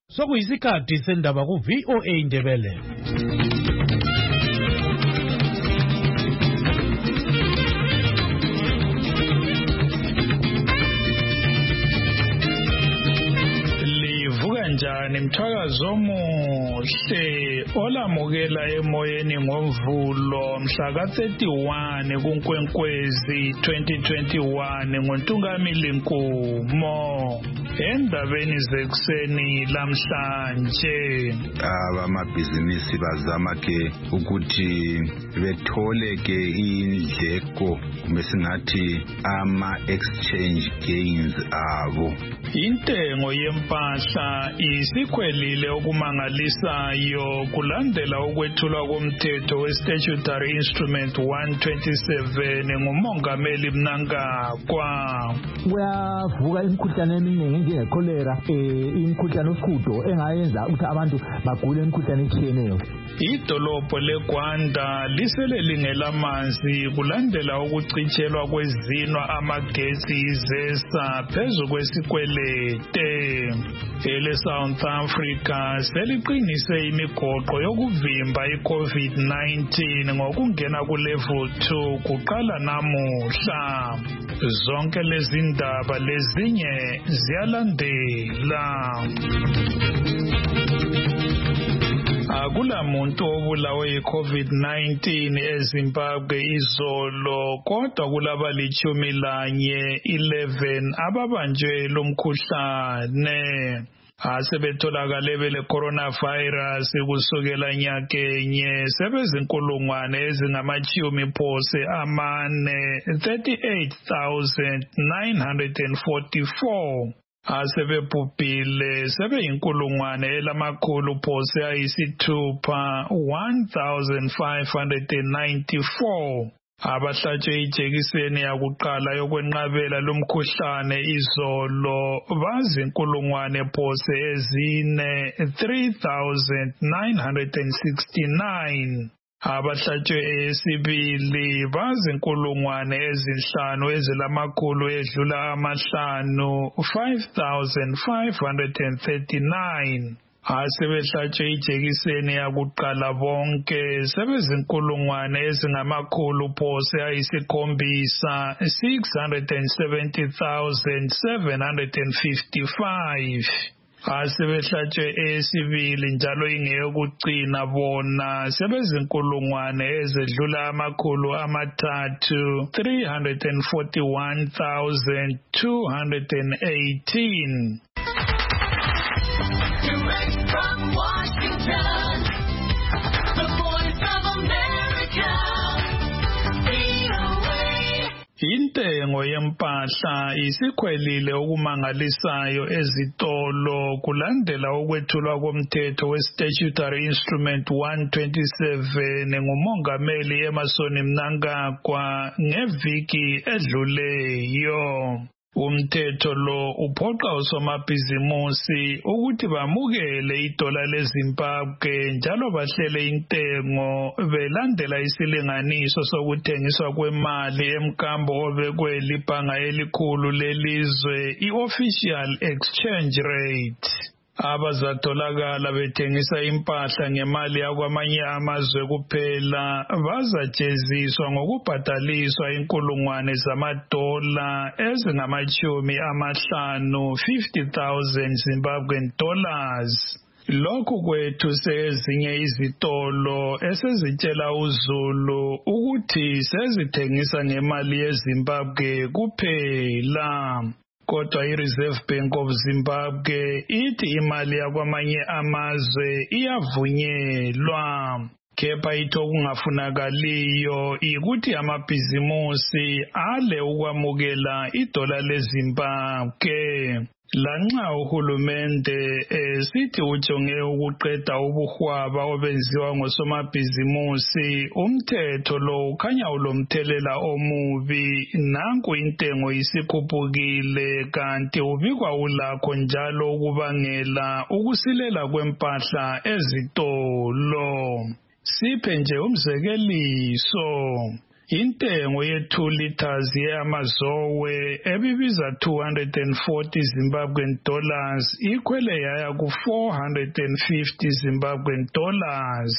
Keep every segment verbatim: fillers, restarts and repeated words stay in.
Sokuyisikhathi sendaba ku V O A Indebele. Livuka njani mthakazo omuhle olamukela emoyeni ngomvulo mhla ka thirty-one kuNkwenkwezi twenty twenty-one ngoNtungamili Nkumo. Endabeni zekuseni lamhlanje abamabhizinisi bazama ke ukuthi bethole ke indleko kumbe singathi ama exchange gains abo. Intengo yempahla isikhwelile okumangalisayo kulandela ukwethulwa komthetho we-Statutory Instrument one twenty-seven ngumongameli Mnangagwa. Kuyavuka imikhuhlane eminingi njengecholera, imikhuhlane osihudo engayenza ukuthi abantu bagule imikhuhlane etshiyeneyo. Idolobho leGwanda lisele lingelamanzi kulandela ukucitshelwa kwezinwa amagetsi izesa phezu kwesikwelete. Ele South Africa seliqinise imigoqo yokuvimba i-COVID nineteen ngokungena ku level two kuqala namuhla. Zonke lezi ndaba lezinye ziyalandela. Akula muntu obulawe yi-COVID nineteen eZimbabwe izolo kodwa kulaba lichumi lanye eleven ababanjwe lo mkhuhlane. Asebetholakale bele coronavirus kusukela nyakenye sebezinkulungwane ezingamachumi phose amane thirty-eight thousand nine hundred forty-four. Asebebhubhile sebeyinkulungwane elamakhulu phose ayisithupha one thousand five hundred ninety-four. Abahlatshwe ijekiseni yakuqala yokwenqabela lomkhuhlane izolo bazinkulungwane phose ezine three thousand nine hundred sixty-nine. Abahlatshwe eyesibili bazinkulungwane ezinhlanu ezilamakhulu edlula amahlanu five thousand five hundred thirty-nine. Asebehlatshwe ijekiseni yakuqala bonke sebezinkulungwane ezingamakhulu phose ayisikhombisa six hundred seventy thousand seven hundred fifty-five. Asebehlatshwe eyesibili njalo ingeyokucina bona sebezinkulungwane ezedlula amakhulu amathathu three hundred forty-one thousand two hundred eighteen. Direct from Washington, the Voice of America, V O A. Intengo yempahla isikhwelile okumangalisayo ezitolo kulandela ukwethulwa komthetho we-Statutory Instrument one twenty-seven ngumongameli Emmerson Mnangagwa ngeviki edluleyo. Umthetho lo uphoqa usomabhizimusi ukuthi bamukele idola leZimbabwe njalo bahlele intengo belandela isilinganiso sokuthengiswa kwemali emkambo obekwe libhanga elikhulu lelizwe i-Official Exchange Rate. Abazatholakala bethengisa impahla ngemali yakwamanye amazwe kuphela bazajeziswa ngokubhadaliswa inkulungwane zamadola ezingamachumi amahlanu fifty thousand Zimbabwean dollars. Lokhu kwethu sezinye izitolo esezitshela uZulu ukuthi sezithengisa ngemali yeZimbabwe kuphela. Kodwa i-Reserve Bank of Zimbabwe ithi imali yakwamanye amazwe iyavunyelwa. Kepha itho kungafunakaliyo ukuthi amabhizimusi ale ukwamukela idola leZimbabwe. Lanxa uhulumende esithi ujonge ukuqeda ubuhwaba obenziwa ngosomabhizimusi, umthetho lo ukhanya ulomthelela omubi. Nanku intengo isikhuphukile kanti ubikwa ulakho njalo ukubangela ukusilela kwempahla ezitolo. Siphe nje umzekeliso. intengo ye two liters yamazowe ebibiza two hundred forty Zimbabwean dollars ikhwele yaya ku four hundred fifty Zimbabwean dollars.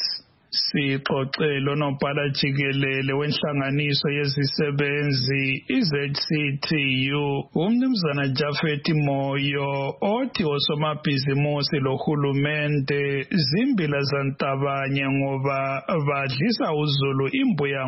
Sixoxelo nobhala jikelele wenhlanganiso yezisebenzi i-Z C T U umnumzana Japhet Moyo othi osomabhizimusi lohulumende zimbila zantabanye ngoba badlisa uzulu imbuya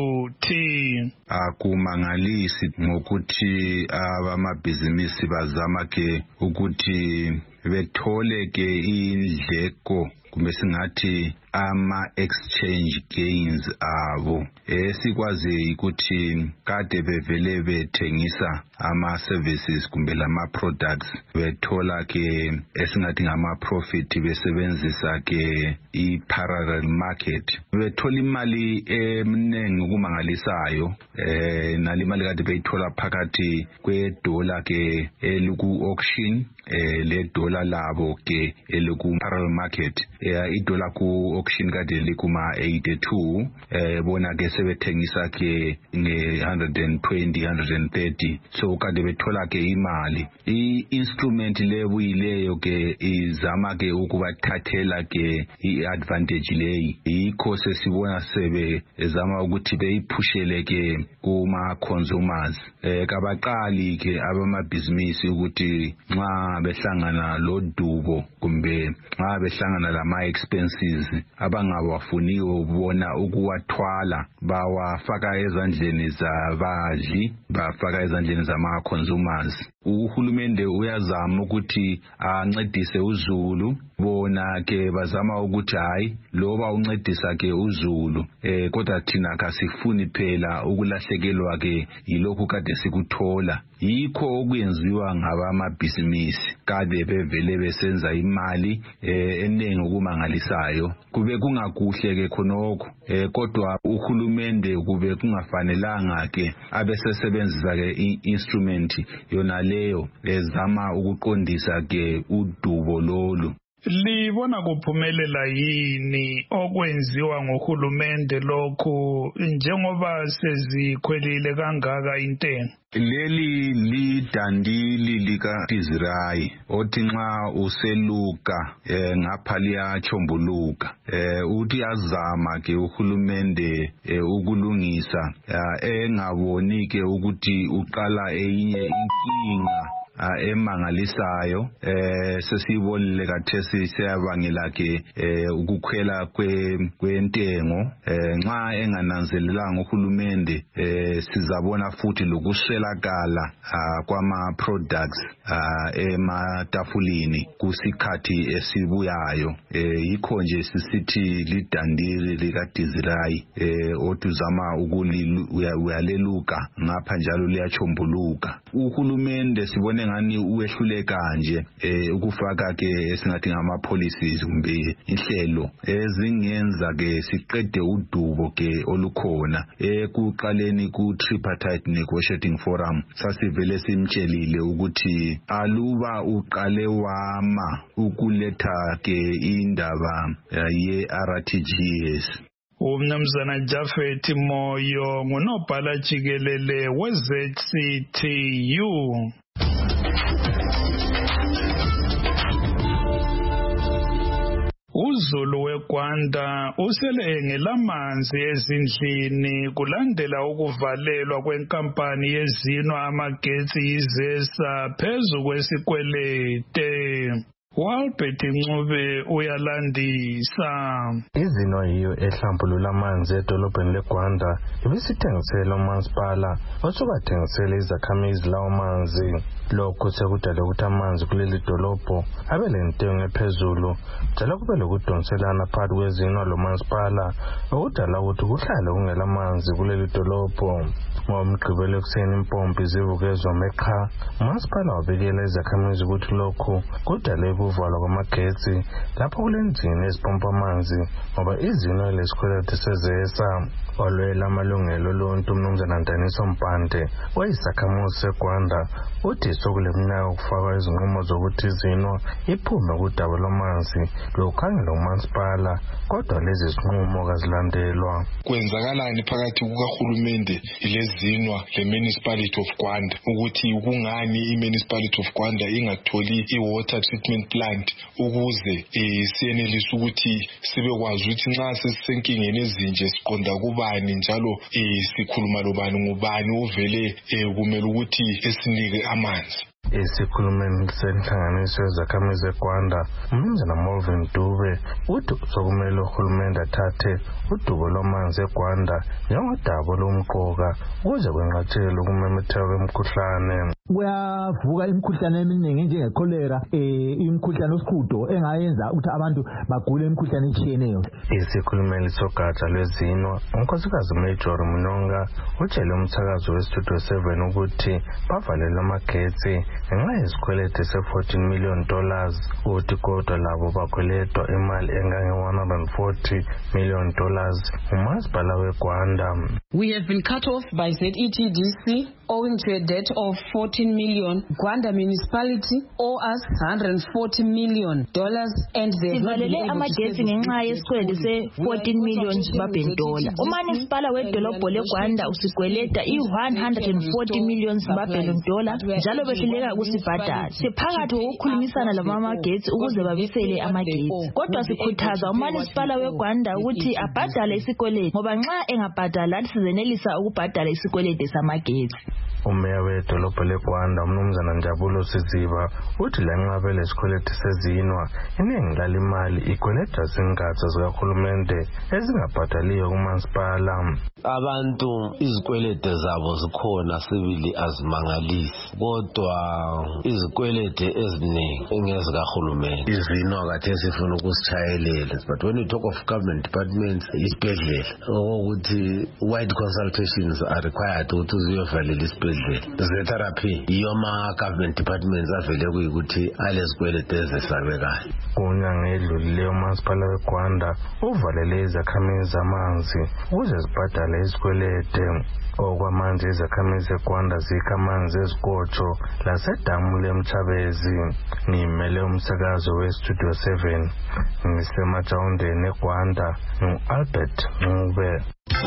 ngoluthi. Akumangalisi ngokuthi abamabhizinisi bazama ke ukuthi bethole ke indleko kumbe singathi ama-exchange gains abo esikwazi ukuthi kade bevele bethengisa ama-services kumbe lama-products bethola ke esingathi ngama-profit besebenzisa ke i-parallel market bethola imali emningi ukumangalisayo eh nali imali kade beyithola phakathi kwedola ke eliku-auction eh le dollar labo ke eliku-parallel market eh idola ku-auction kade likuma eighty-two eh bona ke sebethengisa ke nge one hundred twenty one hundred thirty so kade bethola ke imali i-instrument lebuyileyo ke izama ke ukubathathela ke i-advantage leyi yikho sesibona sebe ezama ukuthi beyiphushele ke kuma consumers eh kabaqali ke abamabhizinisi ukuthi nxa behlangana lodubo kumbe nxa behlangana lama expenses abangawafuniyo ubona ukuwathwala bawafaka ezandleni zabadli bafaka ezandleni zama consumers. Uhulumende uyazama ukuthi ancedise uzulu bona ke bazama ukuthi hayi loba uncedisa ke uzulu eh kodwa thina kasifuni phela ukulahlekelwa ke yilokhu kade sikuthola yikho okuyenziwa ngabamabhizinisi kade bevele besenza imali eh enengi okumangalisayo kube kungakuhle ke khonokho eh kodwa uhulumende kube kungafanelanga ke abesesebenzisa ke i-instrument yona leyo ezama ukuqondisa ke udubo lolu. Libona kuphumelela yini okwenziwa ngohulumende lokhu njengoba sezikhwelile kangaka intengo? Leli lidandili lika Dizirayi othi nxa useluka eh, ngapha liyachombuluka eh, uthi azama ke uhulumende eh, ukulungisa eh, engaboni ke ukuthi uqala enye inkinga Uh, emangalisayo eh sesibonile kathesi siyabangela ke eh ukukhwela kwentengo eh nxa engananzelelanga uhulumende eh sizabona futhi lokuswelakala uh, kwama products uh, ematafulini kusikhathi esibuyayo eh yikho nje sisithi lidandili lika Dizirayi eh otuzama ukuyaleluka ngapha njalo liyachombuluka uhulumende sibone ngani uwehluleka nje eh ukufaka ke esingathi ngama policies kumbe inhlelo ezingenza ke siqede udubo ke olukhona ekuqaleni ku tripartite negotiating forum sasivele simtshelile ukuthi aluba uqale wama ukuletha ke indaba ye R T G S. Umnumzana Japhet Moyo ngunobhala jikelele we-Z C T U. Uzulu weGwanda usele ngelamanzi ezindlini kulandela ukuvalelwa kwenkampani yezino amagetsi izesa phezu kwesikwelete. Walbert Ncube uyalandisa. Izino yiyo ehlambulula amanzi edolobheni leGwanda ibisithengisela umasipala osubathengisela izakhamizi lawo manzi. Lokho sekudala ukuthi amanzi kuleli dolobho abe lentengo ephezulu njalo kube lokudonselana phakathi kwezino lomasipala okudala ukuthi kuhlale kungela manzi kuleli dolobho. Ngomgqibelo ekuseni impompi zivukezwa meqha umasipala wabikela izakhamizi ukuthi lokhu kudale ukuvalwa kwamagetsi lapho kulenzini ezipompa amanzi ngoba izino lesikweleti sezesa. Olwela amalungelo oluntu uMnumzana Ndaniso Mpande wayisakhamuzi seGwanda uthi sokuleminyaka ukufaka izinqumo zokuthi izino iphume kudaba lwamanzi lokukhangela umasipala kodwa lezi zinqumo kazilandelwa. Kwenzakalani phakathi kukahulumende lezinwa le-Municipality of Gwanda ukuthi kungani i-Municipality of Gwanda ingatholi i-water treatment plant ukuze siyenelise ukuthi sibekwazi ukuthi nxa sesisenkingeni ezinje siqonda kubani njalo sikhuluma lobani ngubani uvele kumele ukuthi esinike amanzi. Isikhulumeni senhlanganiso yezakhamizi eGwanda uMnumzana Melvin Dube uthi sokumele uhulumende athathe udubo lwamanzi eGwanda njengodaba lomqoka ukuze kwenqatshelwe ukumemetheka kwemikhuhlane. Kuyavuka imikhuhlane eminingi njengekholera eh imikhuhlane osihudo engayenza ukuthi abantu bagule imikhuhlane etshiyeneyo. Isikhulumeli sogatsha lwezinwa unkosikazi Major Mnonga utshele umthakazo weStudio seven ukuthi bavalele amagetsi ngenxa yesikweleti se-fourteen million dollars uthi kodwa labo bakweletwa imali engange one hundred forty million dollars umasipala weGwanda. We have been cut off by Z E T D C owing to a debt of fourteen million. Gwanda municipality owe us one hundred forty million dollars and they sivalele amagetsi ngenxa yesikweleti se-fourteen million Zimbabwean dollar. Umanisipala wedolobho leGwanda usikweleta i-one hundred forty million Zimbabwean dollar njalo behluleka ukusibhadala. Siphakathi ukukhulumisana lamamagetsi ukuze babisele amagetsi. Kodwa sikhuthaza umanisipala weGwanda ukuthi abhadale isikweleti ngoba nxa engabhadala sizenelisa ukubhadala isikweleti samagetsi. Umeya wedolobho leGwanda uMnumzana Njabulo Siziba uthi lanxa lesikweleti sezinwa iningi lalimali ikweleta zingatsha zikahulumende ezingabhadaliyo kumasipala. Abantu izikweleti zabo zikhona sibili azimangalisi kodwa izikweleti eziningi engezikahulumende izinwa kade sifuna ukusichayelela. But when you talk of government departments isibhedlela ukuthi wide consultations are required ukuthi uziyovalela isibhedlela. The therapy iyoma government departments avele kuyikuthi alezikweleti ezesabekayo. Kunyanga edlulileyo umasipala weGwanda uvalele izakhamizi zamanzi ukuze zibhadale izikweleti. Okwamanje izakhamizi eGwanda zikha amanzi ezikotsho lasedamu leMchabezi. Ngimele umsakazo weStudio seven ngisemajawundeni eGwanda ngu-Albert Ncube.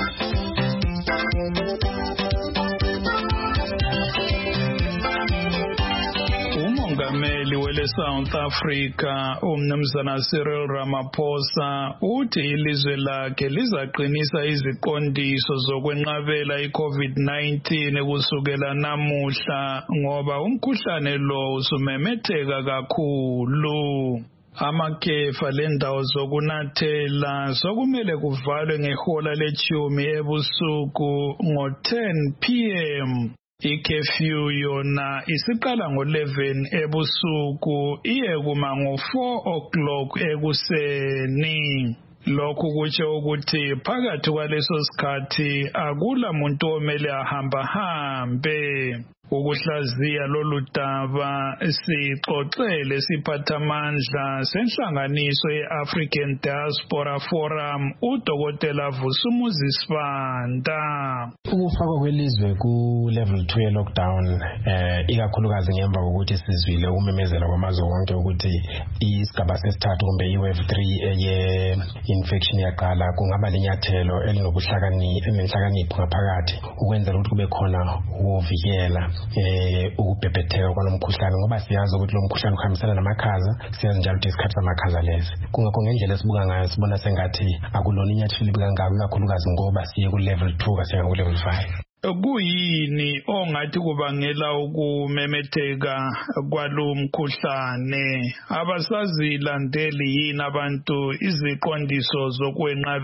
Umongameli wele South Africa uMnumzana Cyril Ramaphosa uthi ilizwe lakhe lizaqinisa iziqondiso zokwenqabela iCovid nineteen kusukela namuhla ngoba umkhuhlane lo usumemetheka kakhulu. Amakhefa lendawo zokunathela sokumele kuvalwe ngehola lechumi ebusuku ngo ten p m Ikefyu yona isiqala ngo eleven ebusuku iye kuma ngo four o'clock ekuseni. Lokhu kutsho ukuthi phakathi kwaleso sikhathi akula muntu omele ahamba hambe. Ukuhlaziya lolu daba sixoxele siphathamandla senhlanganiso ye-African Diaspora Forum uDokotela Vusumuzi Sibanda. Ukufakwa kwelizwe ku-level two ye-lockdown eh ikakhulukazi ngemva kokuthi sizwile ukumemezela kwamazwe wonke ukuthi isigaba sesithathu kumbe i-wave three ye-infection yaqala kungaba linyathelo elinobuhlakani elinenhlakanipho ngaphakathi ukwenzela ukuthi kube khona ukuvikela eh ukubhebhetheka kwalomkhuhlane ngoba siyazi ukuthi lo mkhuhlane uhambisana namakhaza siyazi njalo ukuthi isikhathi samakhaza lezi kungakho ngendlela esibuka ngayo sibona sengathi akulona inyathelo libikangako ikakhulukazi ngoba siye ku level two kasiya ku level five. Kuyini ongathi kubangela ukumemetheka kwalomkhuhlane? Abasazilandeli yini abantu iziqondiso zokwenqabela?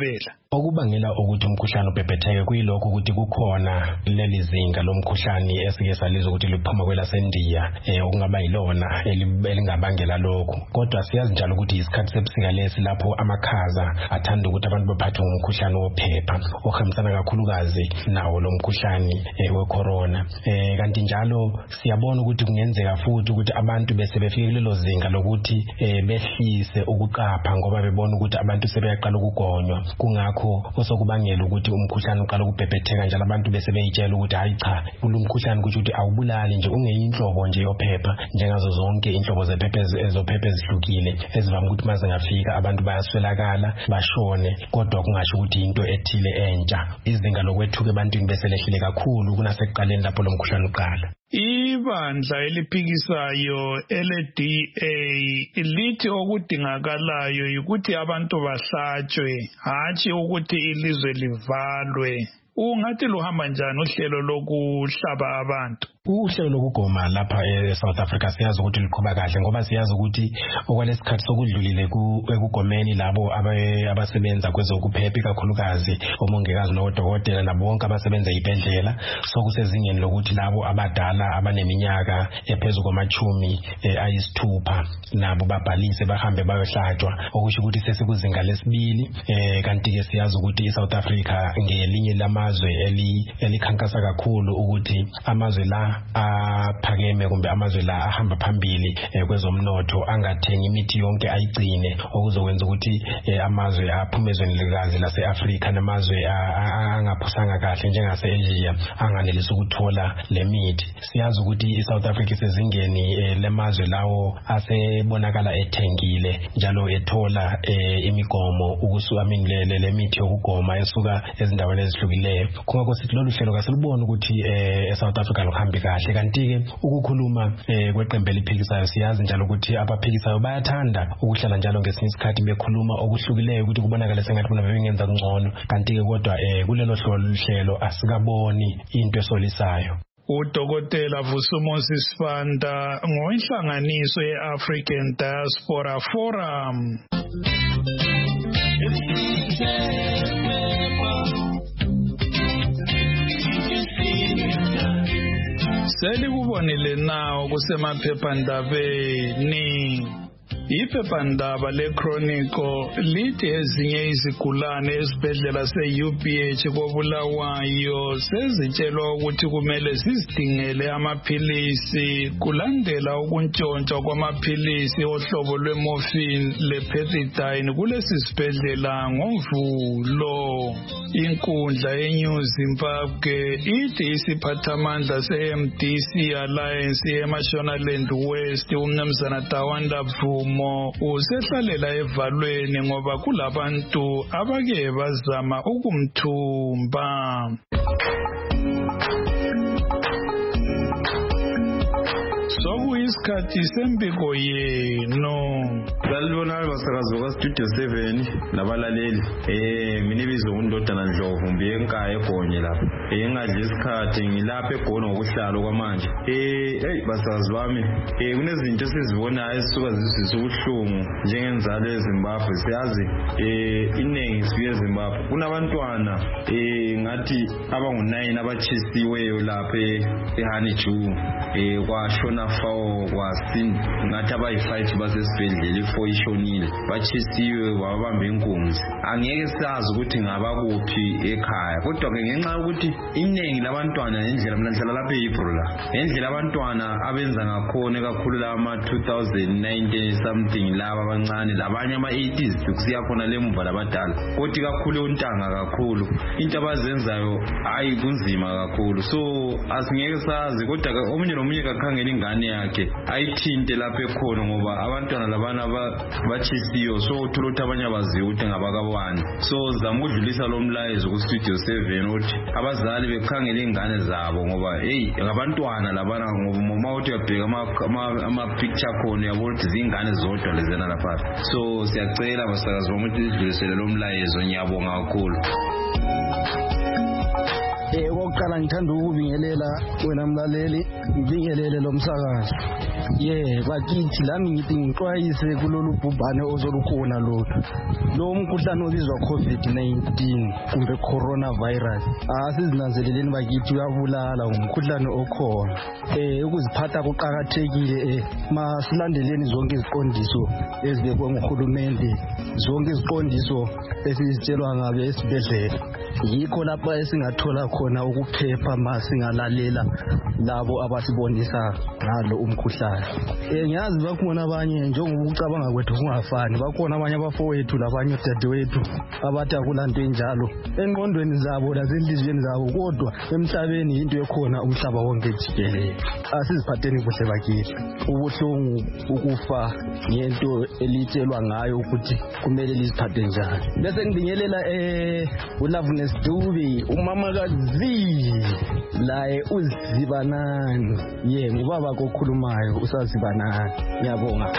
okubangela ukuthi umkhuhlane ubhebhetheke kuyilokho ukuthi kukhona leli zinga lomkhuhlane esike salizwa ukuthi liphuma kwelasendiya eh okungaba yilona elingabangela lokho. Kodwa siyazi njalo ukuthi isikhathi sebusika lesi lapho amakhaza athanda ukuthi abantu baphathwe ngumkhuhlane wophepha ohambisana kakhulukazi nawo lo mkhuhlane eh, we-corona. Eh kanti njalo siyabona ukuthi kungenzeka futhi ukuthi abantu bese befike kulelo zinga lokuthi eh, behlise ukuqapha ngoba bebona ukuthi abantu sebeyaqala ukugonywa, kungakho osokubangela ukuthi umkhuhlane uqala ukubhebhetheka njalo abantu bese beyitshela ukuthi hayi cha kulo mkhuhlane kusho ukuthi awubulali nje, ungeyinhlobo nje yophepha njengazo zonke inhlobo zephepha ezophepha ezihlukile ezivama ukuthi maze ngafika abantu bayaswelakala bashone, kodwa kungasho ukuthi into ethile entsha. Izinga lokwethuka ebantwini bese lehlile kakhulu kunasekuqaleni lapho lo mkhuhlane uqala. Ibandla eliphikisayo L-D A lithi okudingakalayo ukuthi abantu bahlatshwe, hatshi ukuthi ilizwe livalwe. Ungathi luhamba njani uhlelo lokuhlaba abantu? Uhlelo lokugoma lapha eSouth Africa siyazi ukuthi liqhuba kahle ngoba siyazi ukuthi okwalesikhathi sokudlulile ekugomeni labo abasebenza kwezokuphepha kakhulukazi omongikazi nodokotela labo bonke abasebenza ibhendlela, sokusezingeni lokuthi labo abadala abaneminyaka ephezulu kwamachumi ayisithupha nabo babhalise bahambe bayohlatshwa, okusho ukuthi sesikuzinga lesibili. eh kanti ke siyazi ukuthi iSouth Africa ngelinye lamazwe elikhankasa kakhulu ukuthi amazwe la aphakeme kumbe amazwe la ahamba phambili eh, kwezomnotho angathengi imithi yonke ayigcine, okuzokwenza ukuthi eh, amazwe aphumezweni likazi lase-Afrika namazwe angaphusanga kahle njengase-Asia anganelisi ukuthola le mithi. Siyazi ukuthi iSouth Africa isezingeni eh, lemazwe lawo asebonakala ethengile njalo ethola eh, imigomo ukusukamile le mithi yokugoma esuka ezindaweni ezihlukileyo. Kungakho sithi lolu hlelo kasilubona ukuthi eh, eSouth Africa luhambe kahle. Kanti ke ukukhuluma eh, kweqembu eliphikisayo siyazi njalo ukuthi abaphikisayo bayathanda ukuhlala njalo ngesinye isikhathi bekhuluma okuhlukileyo ukuthi kubonakala sengathi bona bebengenza kungcono, kanti ke kodwa eh, kulelo hlelo asikaboni into esolisayo. Udokotela Vusumosi Sibanda ngoinhlanganiso ye-African Diaspora Forum. Selikubonile nawo kusemaphephandabeni. Iphephandaba leChronicle lithi ezinye izigulane esibhedlela se-U B H koBulawayo sezitshelwa ukuthi kumele zizidingele amaphilisi kulandela ukuntshontshwa kwamaphilisi ohlobo lwe-morphine le-pethidine kulesi sibhedlela ngoMvulo. Inkundla ye-New Zimbabwe ithi isiphathamandla se-M D C Alliance eMashonaland West uMnumzana Tawanda Bvumo usehlalela evalweni ngoba kulabantu abake bazama ukumthumba. Sokuyisikhathi sempiko yenu. Salibonani basakazi bakaStudio seven nabalaleli. Eh mina ibizo uNdodana Ndlovu mbiye enkaya eGonye lapha. Eh ngadla isikhathi ngilapha eGonye ngokuhlalo kwamanje. Eh hey basakazi bami, eh kunezinto esizibonayo esisuka zisizwe ubuhlungu njengenzalo eZimbabwe. Siyazi eh iningi siye eZimbabwe. Kunabantwana eh ngathi abangu nine abachisiweyo lapha eHaniju. Eh kwashona fawo kwasin ngathi abayi five basesibhedlela ifo ishonile bachisiwe babamba inkunzi. Angeke sazi ukuthi ngabakuphi ekhaya, kodwa ke ngenxa ukuthi iningi labantwana ngendlela mina ngihlala lapha eHebrew la ngendlela abantwana abenza ngakhona kakhulu la ama two thousand nineteen something laba abancane labanye ama eighties kusiya khona lemva labadala, kodwa kakhulu untanga kakhulu into abazenzayo hayi kunzima kakhulu. So asingeke sazi, kodwa omunye nomunye kakhangela ingane yakhe ayithinte lapha ekhona ngoba abantwana labana bachisiyo, so uthola ukuthi abanye abaziyo ukuthi ngabakabani. So zama ukudlulisa lo mlayezo ku Studio seven ukuthi abazali bekhangela ingane zabo ngoba hey ngabantwana labana ngoba uma uthi uyabheka ama ama picture khona uyabona ukuthi zingane zodwa lezena lapha. So siyacela abasakazi bomuntu idlulisele lo mlayezo, ngiyabonga kakhulu. Eh okokuqala mina ngithanda ukubingelela wena mlaleli ngibingelele lo msakazo. Ye bakithi lami ngithi ngixwayise kulolu bhubhane ozolukhona lo. Lo mkhuhlane obizwa COVID nineteen kumbe coronavirus. Asizinanzeleleni bakithi uyabulala umkhuhlane okhona. Eh ukuziphatha kuqhakathekile eh masilandeleni zonke iziqondiso ezibekwe nguhulumende, zonke iziqondiso esizitshelwa ngabe esibhedlela. Yikho lapha esingathola khona ukuphepha masingalalela labo abasibonisa ngalo umkhuhlane. Eh ngiyazi bakhona abanye njengoba ucabanga kwethu kungafani, bakhona abanye abafowethu labanye odadewethu abathi akulanto enjalo engqondweni zabo lasenhliziyweni zabo, kodwa emhlabeni into ekhona umhlaba wonke jikelele. Asiziphatheni kuhle bakithi. Ubuhlungu ukufa ngento elitshelwa ngayo ukuthi kumele liziphathe njani. Bese ngibingelela eh uLoveness Dube, umama kazi laye uzibanani. Ye ngubaba kokhulumayo usazibanani. Ngiyabonga.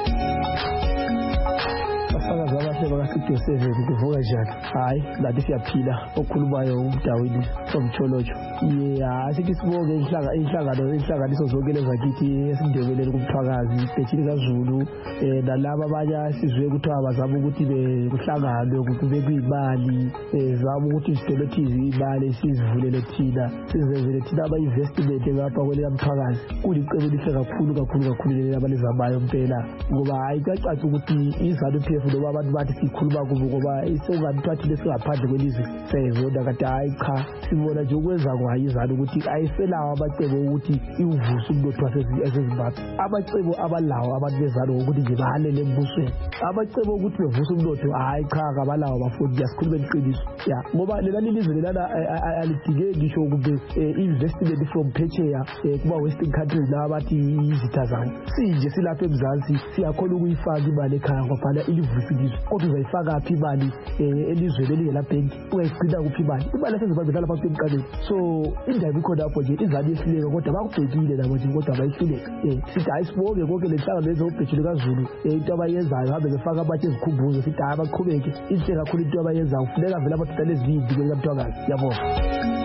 Abasakazi abahle bakaStudio seven kuvuka njani? Hayi lathi siyaphila. Okhulumayo uDawidi from Cholocho. Yeah, asithi sibonge inhlanga inhlangano inhlanganiso zonke lezakithi esindebelele kubuthakazi bethini kaZulu eh nalabo abanye sizwe ukuthi abazama ukuthi bekuhlangane kube kuyimali ezama ukuthi sidolothize imali sizivulele thina sizenzele thina aba investment ngapha kwele mthakazi. Kulicebo lihle kakhulu kakhulu kakhulu leli abalizamayo impela ngoba ayikacaci ukuthi izalo P F noma abantu bathi sikhuluma kubo ngoba isokungathathi lesingaphandle kwelizwe seyizona kade hayi cha sibona nje ukwenza ayizana ukuthi ayiselawo abacebo ukuthi iwuvusa umnotho waseZimbabwe. Abacebo abalawo abantu bezalo ukuthi nje bahalele embusweni. Abacebo ukuthi bevusa umnotho hayi cha kabalawo abafundi yasikhuluma iqiniso. Ya ngoba lela lilizwe lelana alidingeki ngisho kube investment from Phecheya kuba western countries la abathi izitha zayo. Sinje silapha eMzansi siyakhona ukuyifaka imali ekhaya ngaphala ilivusa ilizwe. Kodwa uzayifaka phi imali elizweni elingela bank? Uyayigcina kuphi imali? Imali yaseZimbabwe dlala phansi emqaleni. So indaba ikhona lapho nje izali yehluleka kodwa bakubhekile labo nje kodwa bayihluleka. Eh sithi ayisibonge konke lenhlangano lezobhejule kaZulu into abayenzayo habe befaka abathi ezikhumbuzo sithi hayi baqhubeke. Inhle kakhulu into abayenzayo kufuneka vele abadoda lezindlu kwelikaMthwakazi. Yabona.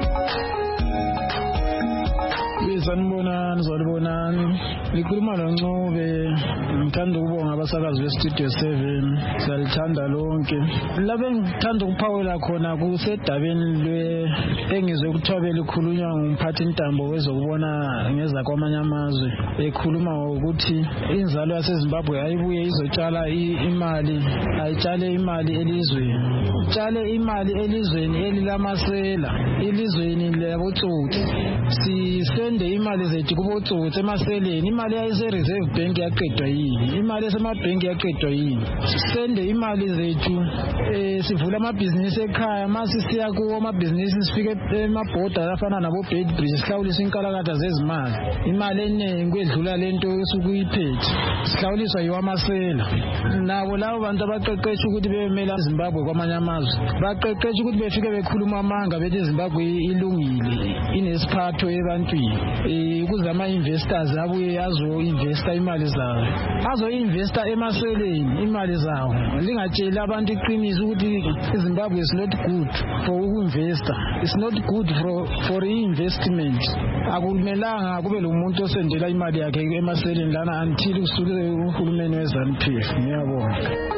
Sanibonani sanibonani likhuluma loNcube. Ngithanda ukubonga abasakazi beStudio seven, siyalithanda lonke. Lapho ngithanda ukuphawula khona kusedabeni lwe engizwe ukuthwabela ikhulunywa ngumphathi intambo wezokubona ngeza kwamanye amazwe ekhuluma ukuthi inzalo yaseZimbabwe ayibuye izotshala imali, ayitshale imali elizweni, utshale imali elizweni elilamasela, ilizweni labotsotsi. Sisende imali zethu kubotsotsi emaseleni. Imali yayise reserve bank yaqedwa yini? Imali esemabhenki yaqedwa yini? Sisende imali zethu eh sivula amabhizinisi ekhaya, mase siya kuwo amabhizinisi sifike emabhoda afana nabo Beitbridge sihlawulisa inkalakatha zezimali. Imali eningi kwedlula lento esukuyiphethe sihlawuliswa yiwamasela. Nabo labo bantu abaqeqesha ukuthi bemela iZimbabwe kwamanye amazwe baqeqesha ukuthi befike bekhuluma amanga bethi iZimbabwe ilungile inesiphatho ebantwini. Eh ukuze ama investors abuye azo investa imali zawo, azo investa emaseleni imali zawo. Lingatshela abantu iqiniso ukuthi iZimbabwe is not good for uku-investa, it's not good for for investment. Akumelanga kube lo muntu osendela imali yakhe emaseleni lana until kusuke uhulumeni weZanu P F. Ngiyabonga.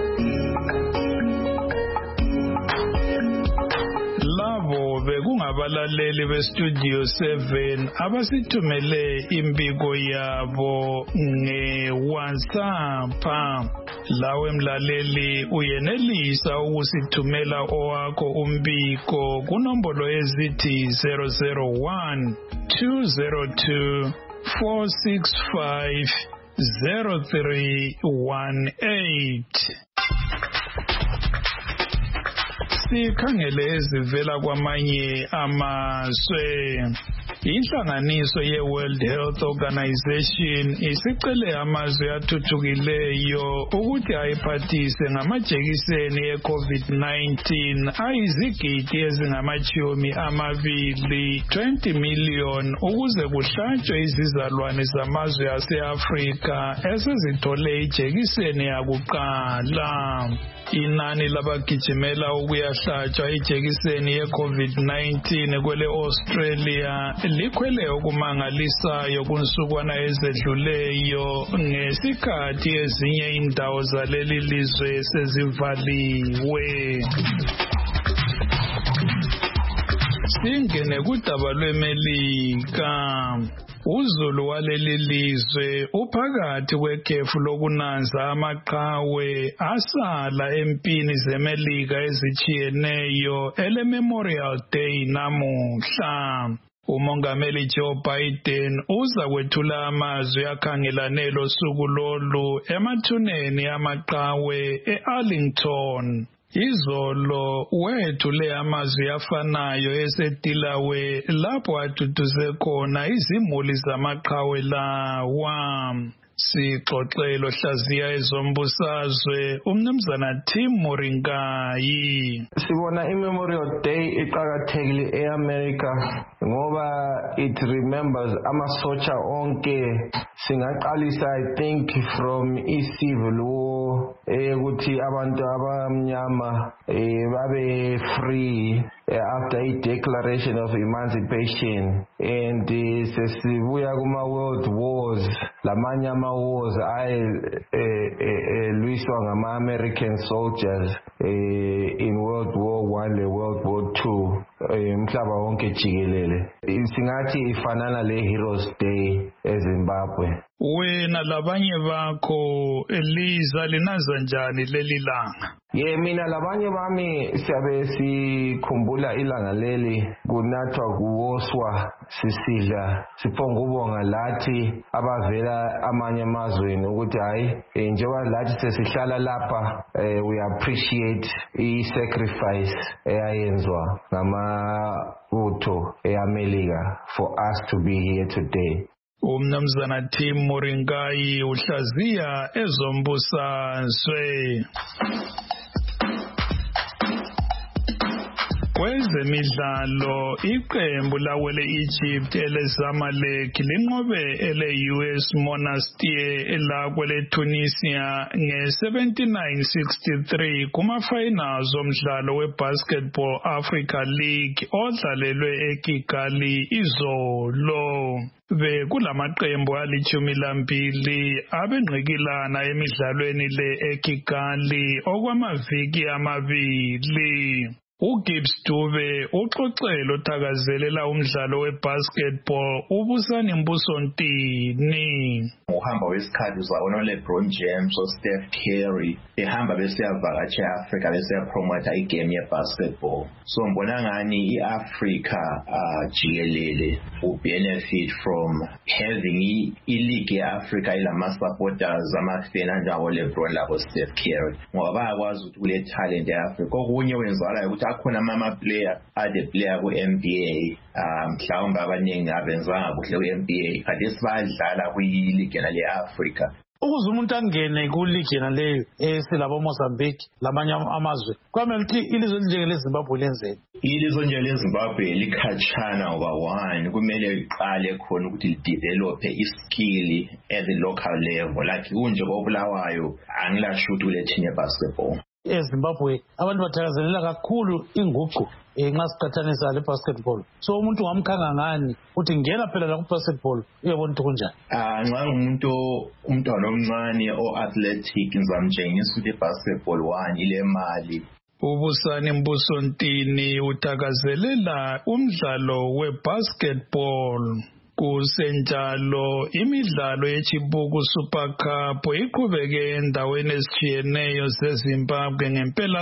Labo bekungabalaleli beStudio seven abasithumele impiko yabo ngeWhatsApp. Lawe mlaleli uyenelisa ukusithumela owakho umbiko kunombolo ezithi zero zero one two zero two four six five zero three one eight. Sikhangele ezivela kwamanye amazwe. Inhlanganiso ye-World Health Organization isicele amazwe athuthukileyo ukuthi ayiphathise ngamajekiseni e-COVID nineteen ayizigidi ezingamachumi amabili twenty million ukuze kuhlatshwe izizalwane zamazwe ase-Afrika esezithole ijekiseni yakuqala. Inani labagijimela ukuyahlatshwa ijekiseni ye-COVID nineteen kwele Australia likhwele okumangalisayo kunsukwana ezedluleyo ngesikhathi ezinye indawo zaleli lizwe sezivaliwe. Singene kudaba lweMelika. Uzulu waleli lizwe uphakathi kwekhefu lokunanza amaqhawe asala empini zeMelika ezichiyeneyo ele Memorial Day namuhla. Umongameli Joe Biden uza kwethula amazwi akhangelane losuku lolu emathuneni amaqhawe e-Arlington. Izolo wethule amazwi afanayo eseDelawe lapho aduduze khona izimuli zamaqhawe lawa. Sixoxelo hlaziya ezombusazwe umnumzana Tim Moringayi. Sibona iMemorial Day iqhakathekile eAmerica ngoba it remembers amasotsha onke. Singaqalisa I think from i-civil war ukuthi abantu abamnyama babe free after a declaration of emancipation, and sesibuya kuma world wars lamanye ama wars ayelwiswa ngama American soldiers in World War One le World War Two umhlaba wonke jikelele. Singathi ifanana le Heroes Day eZimbabwe. Wena labanye bakho Eliza linaza njani leli langa? Ye mina labanye bami siyabe sikhumbula ilanga leli kunathwa kuwoswa sisidla siphonga ubonga lathi abavela amanye amazweni ukuthi hayi njengoba lathi sesihlala lapha we appreciate i sacrifice eyayenzwa ngama utho eAmerica for us to be here today. Umnumzana Tim Moringayi uhlaziya ezombusazwe. Kwezemidlalo iqembu lawele Egypt eleZamalek linqobe ele U S Monastir lakwele Tunisia nge seventy-nine sixty-three kuma finals omdlalo weBasketball Africa League odlalelwe eKigali izolo. Be kulamaqembu alichumi lambili abengqikilana emidlalweni le eKigali okwamaviki amabili. uGibbs Dube uxoxelo thakazelela umdlalo webasketball ubusani Mbuso Ntini. Uhamba wesikhathi uzabona LeBron James oSteph Curry ehamba besiyavakatsha eAfrica besiyapromota igame yebasketball. So ngibona ngani iAfrica uh, jikelele ubenefit from having ileague yeAfrica ilama supporters amafana njalo LeBron labo Steph Curry. Ngoba bayakwazi ukuthi kule talent yeAfrica okunye wenzala ukuthi akhona ama player ade player ku N B A um mhlawumbe abaningi abenzanga kuhle ku N B A kade sibadlala ku league le Africa. Ukuze umuntu angene ku league naleyo esilabo Mozambique lamanye amazwe kwamele ukuthi ilizwe njenge leZimbabwe lenzeni. Ilizwe njenge leZimbabwe likhatshana ngoba one kumele iqale khona ukuthi lidevelop iskill at the local level like kunje kobulawayo angilasho ukuthi ulethinye basketball. eZimbabwe abantu bathakazelela kakhulu inguqu nxa siqhathanisa le basketball. So umuntu ngamkhanga ngani uthi ngena phela la ku basketball uyabona ukuthi kunjani? Ah nxa umuntu umntwana omncane o athletic ngizamtshengisa ukuthi basketball one ile mali. Ubusani Mbuso Ntini uthakazelela umdlalo webasketball. Kusenjalo imidlalo yeChibuku Super Cup iqhubeke endaweni ezitshiyeneyo zeZimbabwe ngempela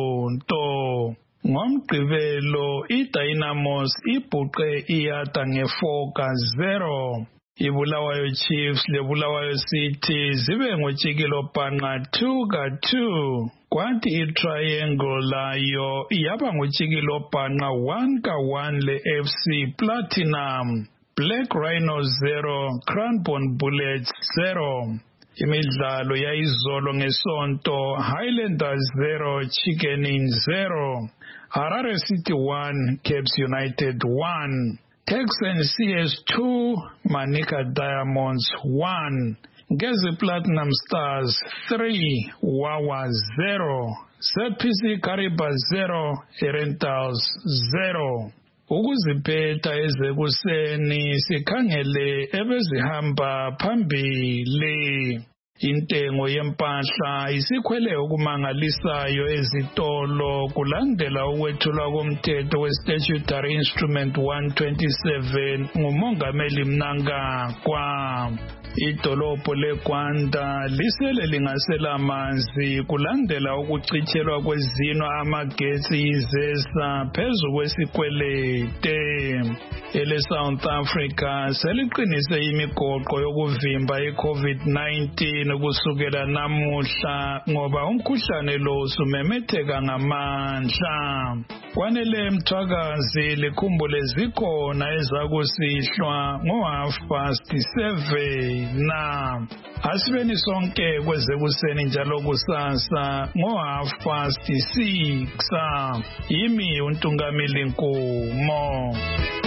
sonto. Ngomgqibelo iDynamos ibhuqe iYada nge-four ka zero. iBulawayo Chiefs leBulawayo City zibe ngotshikilo bhanqa two ka two. Kwathi iTriangle layo yaba ngotshikilo bhanqa one ka one le F C Platinum. Black Rhino zero, Cranbourne Bullets zero. Imidlalo yayizolo ngesonto, Highlanders zero, Chicken zero. Harare City one, Caps United one. Texans C S two, Manica Diamonds one. Gezi Platinum Stars three, Wawa zero. Z P C Kariba zero, Rentals zero. Ukuziphetha ezekuseni sikhangele ebezihamba phambili. Intengo yempahla isikhwele okumangalisayo ezitolo kulandela ukwethulwa komthetho we-Statutory Instrument one twenty-seven ngumongameli Mnangagwa. Idolobho leGwanda lisele lingaselamanzi kulandela ukuchithelwa kwezino amagetsi izesa phezu kwesikwelete. Ele South Africa seliqinise imigoqo yokuvimba i-COVID nineteen kusukela namuhla ngoba umkhuhlane lo usumemetheka ngamandla. Kwanele Mthwakazi likhumbule zikhona ezakusihlwa ngo half past seven na asibeni sonke kwezekuseni njalo kusasa ngo half past six. Yimi uNtungamili Nkumo.